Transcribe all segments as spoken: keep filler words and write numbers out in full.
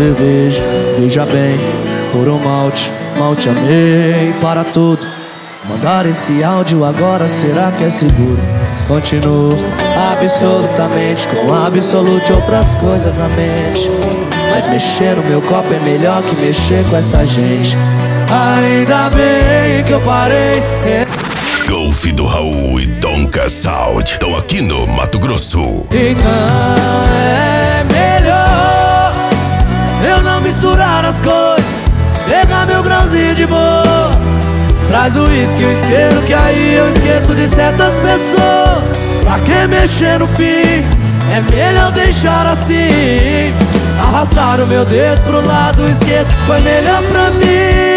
cerveja, veja bem, por um malte, mal te amei para tudo. Mandar esse áudio agora, será que é seguro? Continuo absolutamente com absolute outras coisas na mente, mas mexer no meu copo é melhor que mexer com essa gente. Ainda bem que eu parei. Golfe do Raul e Donka Sound estão aqui no Mato Grosso. Então é melhor eu não misturar as coisas, pegar meu grãozinho de boa, traz o uísque e o isqueiro, que aí eu esqueço de certas pessoas. Pra que mexer no fim? É melhor deixar assim. Arrastar o meu dedo pro lado esquerdo foi melhor pra mim.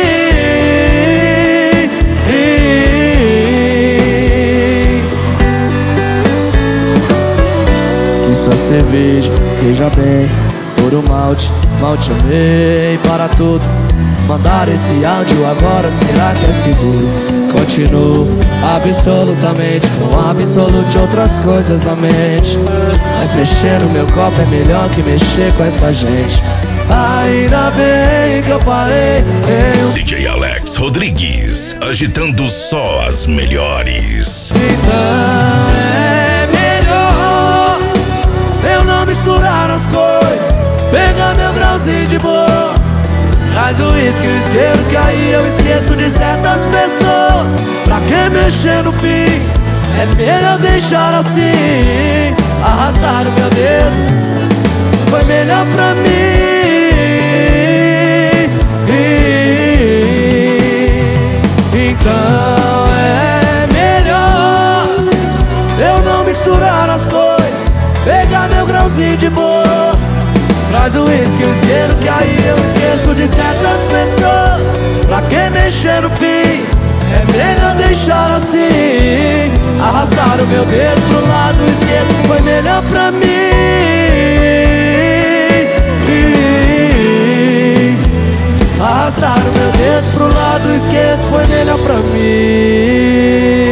Isso é cerveja, veja bem, por um malte, mal te amei para tudo. Mandar esse áudio agora, será que é seguro? Continuo absolutamente com absolute outras coisas na mente, mas mexer no meu copo é melhor que mexer com essa gente. Ainda bem que eu parei. Eu... D J Alex Rodrigues, agitando só as melhores. Então é melhor eu não misturar as coisas, pegar meu grauzinho de boa, traz o uísque e o isqueiro, que aí eu esqueço de certas pessoas. Pra que mexer no fim? É melhor deixar assim. Arrastar o meu dedo foi melhor pra mim. Então é melhor eu não misturar as coisas, pegar meu grãozinho de boa, traz o uísque e o isqueiro, que aí eu esqueço de certas pessoas. Pra que mexer no fim? É melhor deixar assim. Arrastar o meu dedo pro lado esquerdo foi melhor pra mim. Arrastar o meu dedo pro lado esquerdo foi melhor pra mim.